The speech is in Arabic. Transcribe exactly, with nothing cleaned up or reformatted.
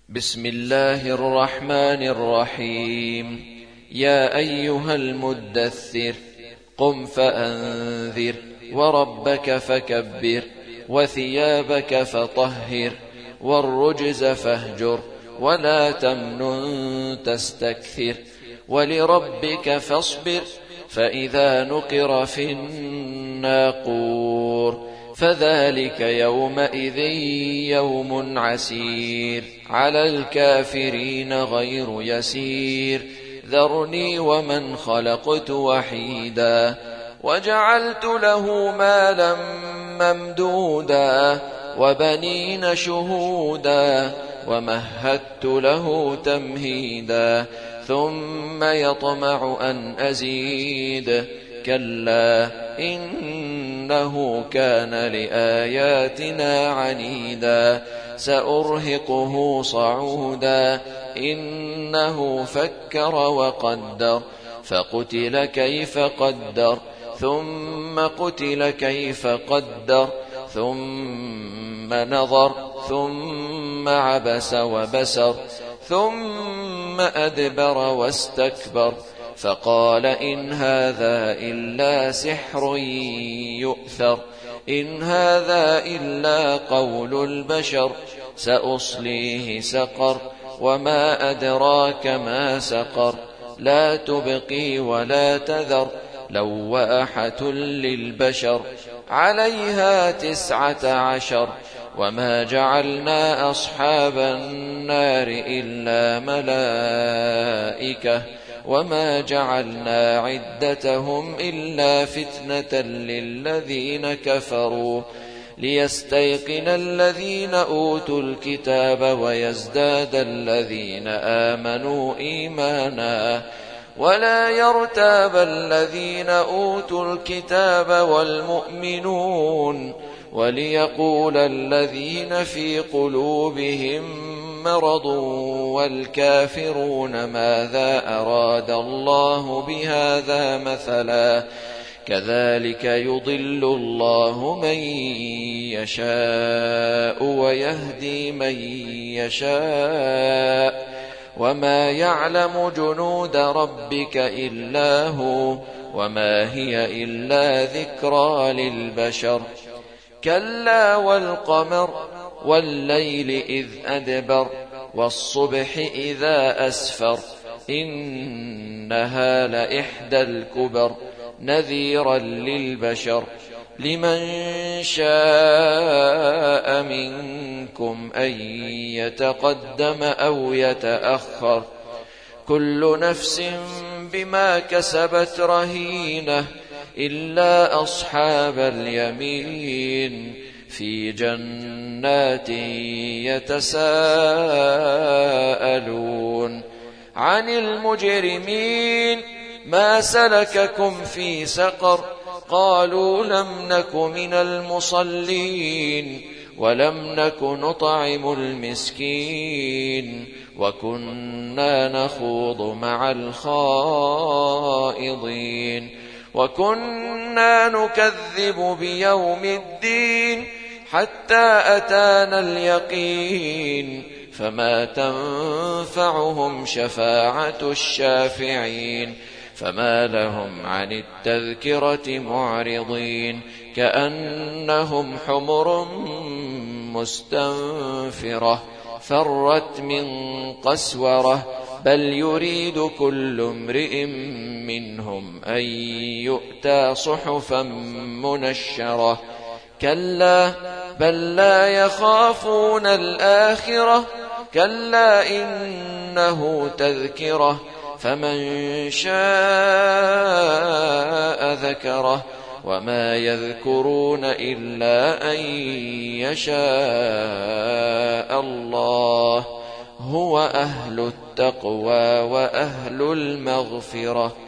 بسم الله الرحمن الرحيم. يا أيها المدثر قم فأنذر وربك فكبر وثيابك فطهر والرجز فاهجر ولا تمنن تستكثر ولربك فاصبر فإذا نقر في الناقور فذلك يومئذ يوم عسير على الكافرين غير يسير ذرني ومن خلقت وحيدا وجعلت له مالا ممدودا وبنين شهودا ومهدت له تمهيدا ثم يطمع أن أزيد كلا إنه كان لآياتنا عنيدا سأرهقه صعودا إنه فكر وقدر فقتل كيف قدر ثم قتل كيف قدر ثم نظر ثم عبس وبسر ثم أدبر واستكبر فقال إن هذا إلا سحر يؤثر إن هذا إلا قول البشر سأصليه سقر وما أدراك ما سقر لا تبقي ولا تذر لواحة للبشر عليها تسعة عشر وما جعلنا أصحاب النار إلا ملائكة وما جعلنا عدتهم إلا فتنة للذين كفروا ليستيقن الذين أوتوا الكتاب ويزداد الذين آمنوا إيمانا ولا يرتاب الذين أوتوا الكتاب والمؤمنون وليقول الذين في قلوبهم مرض والكافرون ماذا أراد الله بهذا مثلا كذلك يضل الله من يشاء ويهدي من يشاء وما يعلم جنود ربك إلا هو وما هي إلا ذكرى للبشر كلا والقمر والليل إذ أدبر والصبح إذا أسفر إنها لإحدى الكبر نذيرا للبشر لمن شاء منكم أن يتقدم أو يتأخر كل نفس بما كسبت رهينة إلا أصحاب اليمين في جنات يتساءلون عن المجرمين ما سلككم في سقر قالوا لم نك من المصلين ولم نك نطعم المسكين وكنا نخوض مع الخائضين وكنا نكذب بيوم الدين حتى أتانا اليقين فما تنفعهم شفاعة الشافعين فما لهم عن التذكرة معرضين كأنهم حمر مستنفرة فرت من قسورة بل يريد كل امرئ منهم أن يؤتى صحفا منشرة كلا بل لا يخافون الآخرة كلا إنه تذكرة فمن شاء ذكره وما يذكرون إلا أن يشاء الله هو أهل التقوى وأهل المغفرة.